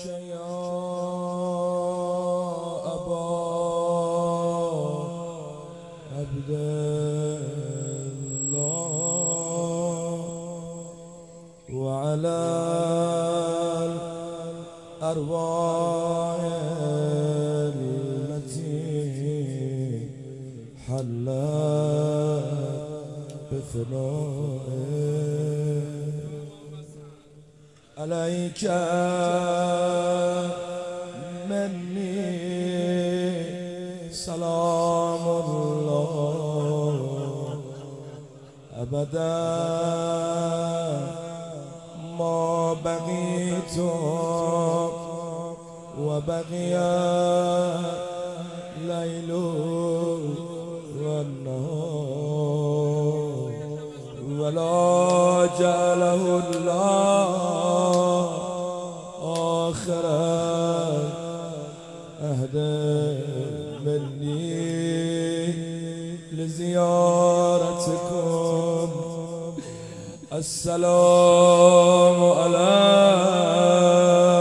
یا ابا عبدالله وعلى الأرواح التي حلت بفنائه عليك مني سلام الله أبدا ما بقيت وبقي الليل والنهار ولا جعله الله آخر عهد مني لزيارتكم السلام عليكم.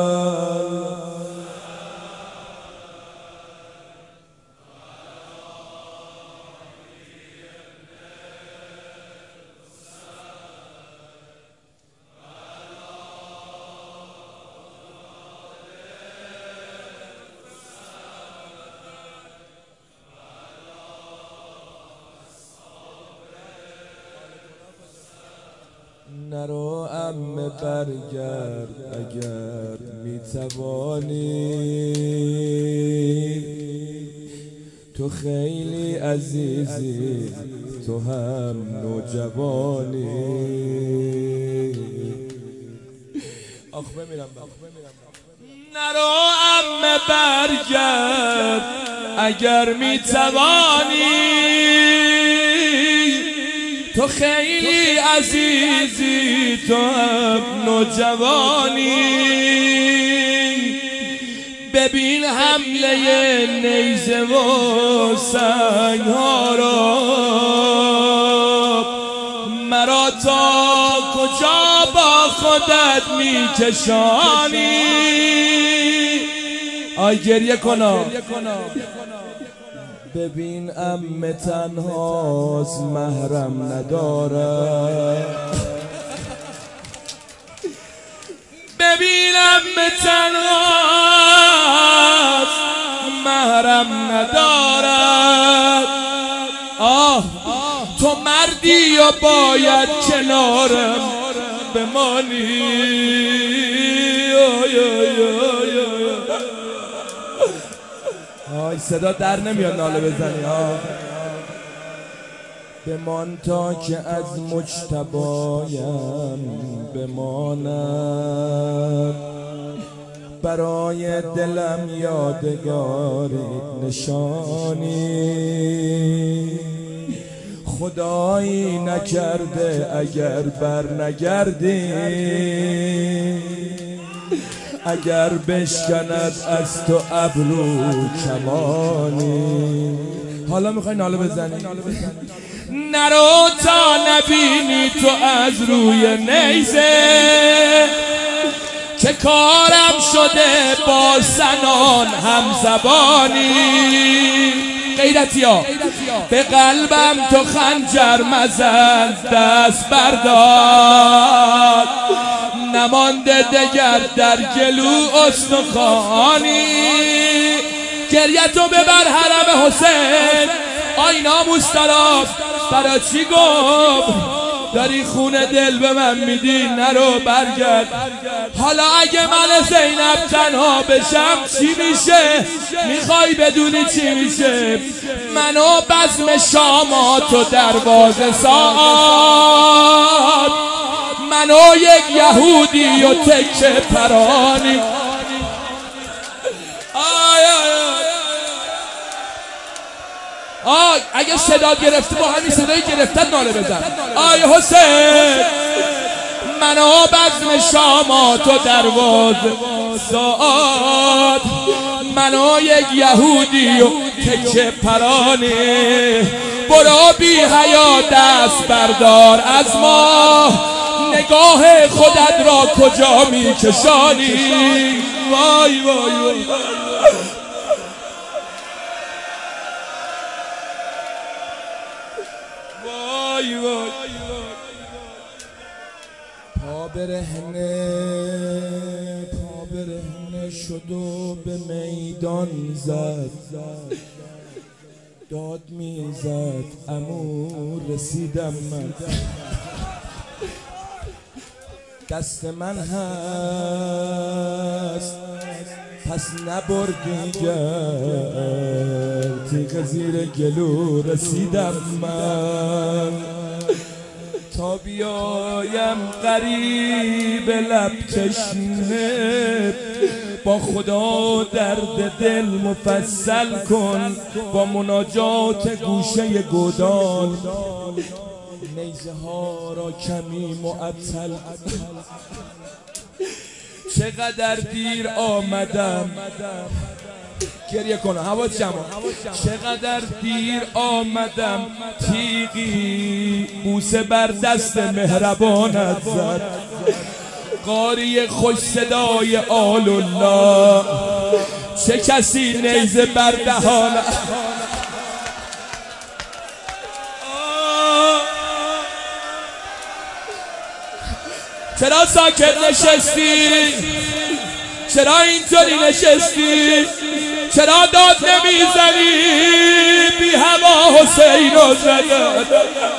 نرو عمه برگرد اگر میتوانی، تو خیلی عزیزی تو هم نوجوانی. آخ بمیرم. نرو عمه برگرد اگر میتوانی، تو خیلی عزیزی تو هم نوجوانی. ببین حمله نیزه و سنگ ها را، مرا تا کجا با خودت میکشانی. آی گریه کنا. ببین عمه تنهاست محرم نداره، ببین عمه تنهاست محرم ندارد. تو مردی و باید کنارم بمانی. آی صدا در نمیاد ناله بزنی. بمان تا که از مجتبایم بماند، برای دلم یادگاری نشانی. خدایی نکرده اگر بر نگردی، اگر بشکند از تو ابرو کمانی. حالا میخوای ناله بزنی؟ نرو تا نبینی تو از روی نیزه، که کارم شده با زنان همزبانی. غیرتیا به قلبم تو خنجر مزن دست بردار، نمانده دگر در گلو استخوانی. گریه تو ببر حرم حسین، آی ناموس طرف برا چی گفت؟ داری خون دل به من میدی، نرو برگرد. حالا اگه من زینب تنها بشم چی میشه؟ میخوای بدونی چی میشه؟ منو بزم شامات و دروازه ساعت، منو یک یهودی و تکه پرانی. اگه صدا گرفته با همین صدایی گرفتت ناله بزن. آی حسین منو بزم شامات و دروازه ساعت، منو یک یهودی و تکه پرانی. برو بی حیا دست بردار از ما، نگاه خودت را کجا میکشانی؟ وای وای وای وای پا برهنه شد و به میدان زد داد میزد عمو رسیدم من دست من هست پس نبردی گر تیغ زیر گلو رسیدم من تا بیایم قریب لب تشنه با خدا درد دل مفصل کن با مناجات گوشه گودال نیزه ها را کمی معطل چقدر دیر آمدم گریه کنه حواس جمع چقدر دیر آمدم تیغی بوسه بر دست مهربانت زد قاری خوش صدای آل الله چه کسی نیزه بر دهانت چرا ساکت نشستی؟ چرا اینطوری نشستی؟ چرا داد نمیزنی؟ بی هوا حسین رو زدن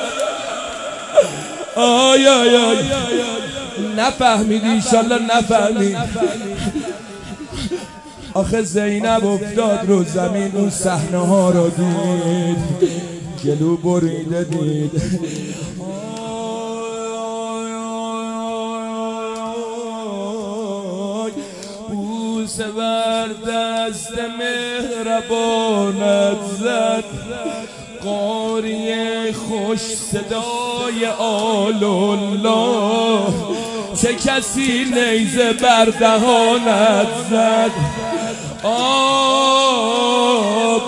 آی آی آی نفهمیدی ایشالله نفهمید آخه زینب افتاد رو زمین اون صحنه ها رو دید گلو بریده دید بوسه بر دست مهربانت زد قاری خوش صدای آل الله چه کسی نیزه بر دهانت زد آب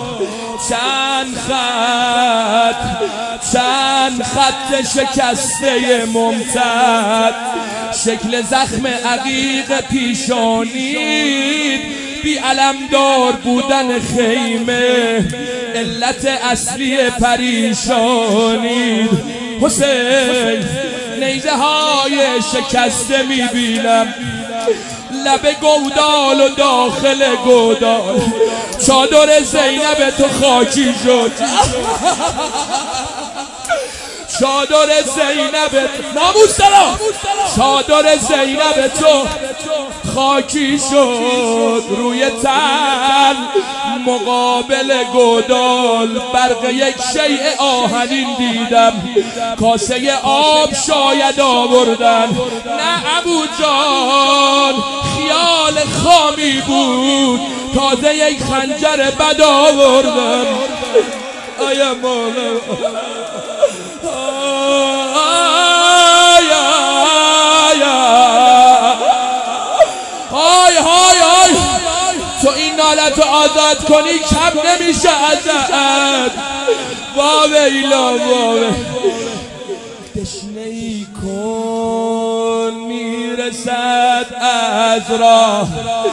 چند خط شکسته ممتد شکل زخم عقیق پیشانید بی علمدار بودن خیمه علت اصلی پریشانید حسین نیزه های شکسته میبینم لب گودال و داخل گودال چادر زینب تو خاکی شد چادر زینب ناموس دارم چادر زینب تو خاکی شد روی تن مقابل گودال برق یک شیء آهنین دیدم کاسه آب شاید آوردن نه ابو جان خیال خامی بود تازه یک خنجر بد آوردن آیا مولا تو این نالت رو آزاد کنی کم نمیشه ازت واویلا واویلا تشنه ای کن میرسد از راه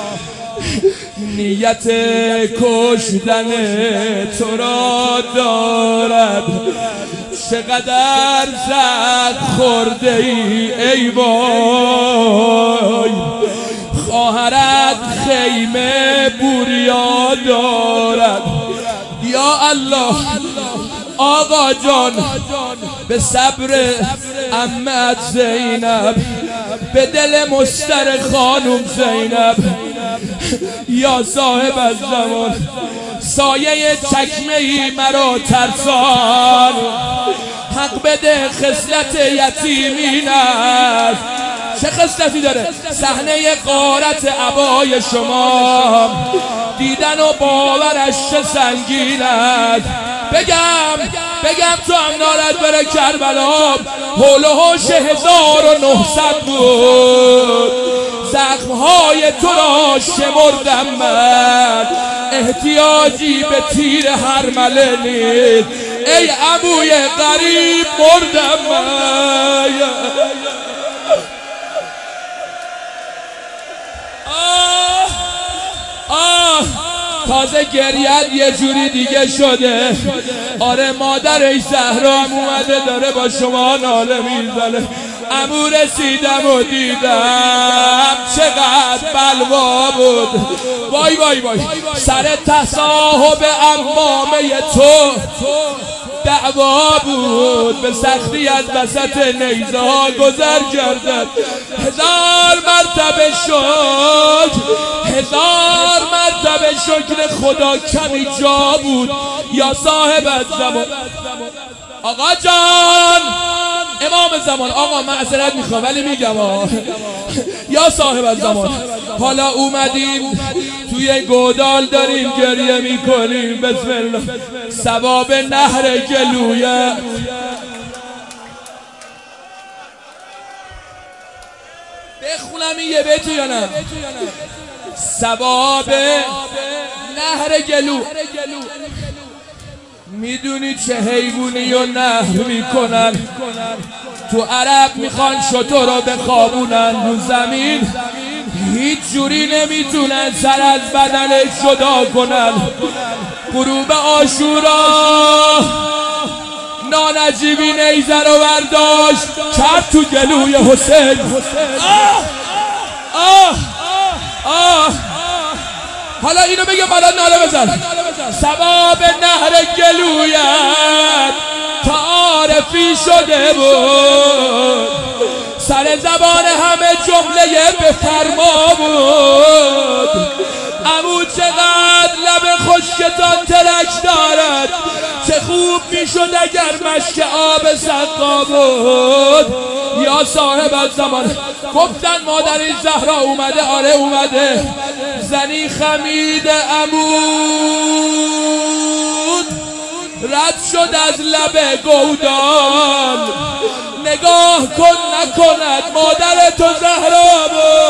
نیت کشتن تو را دارد چقدر زخم خورده ای وای خواهرت خیمه بوریا دارد یا الله آقا جان به صبر عمت زینب به دل مستر خانم زینب یا صاحب الزمان سایه چکمه‌ای مرا ترسان حق بده خصلت یتیمین است چه خصلتی داره صحنه غارت عبای شما دیدن و باورش چه سنگین است بگم تو هم نالت بره کربلا حول و حوش 1900 بود زخمهای تو را شمردم من احتیاجی به تیر هرمله نیست ای عموی غریب مردم من تازه گریت یه جوری دیگه شده. آره مادر زهرا هم اومده داره با شما ناله میزنه. عمو رسیدم و دیدم چقدر بلوا بود. وای وای وای سر تصاحب عمامه تو دعوا بود. به سختی از وسط نیزه ها گذر کردن. 1000 مرتبه شکر، 1000 مرتبه شکر خدا کمی جا بود. یا صاحب الزمان آقا جان، امام زمان، آقا معذرت میخوام ولی میگم یا صاحب الزمان، حالا اومدیم توی گودال داریم گریه میکنیم. بسم الله. ثواب نهر گلویه بخونم این یه بیتو یا نه؟ ثواب نهر گلو. میدونی چه حیوانی و نهر میکنن؟ تو عرب میخوان شتر رو بخوابونن رو زمین، هیچ جوری نمیتونن سر از بدنش جدا کنن. غروب عاشورا نانجیبی نیزه رو برداشت کرد تو گلوی حسین. حالا اینو بگه بالا ناله بزن. ثواب نهر گلویت تعارفی شده بود، سر زبان همه جمله بفرما بود. عمو چقدر لب خشکتان ترک دارد، چه خوب میشد اگر مشک آب سقا بود. یا صاحب الزمان گفتن مادر زهرا اومده. آره اومده. زنی خمید عمود رد شد از لب گودال. نگاه کن نکند مادر تو زهرا بود.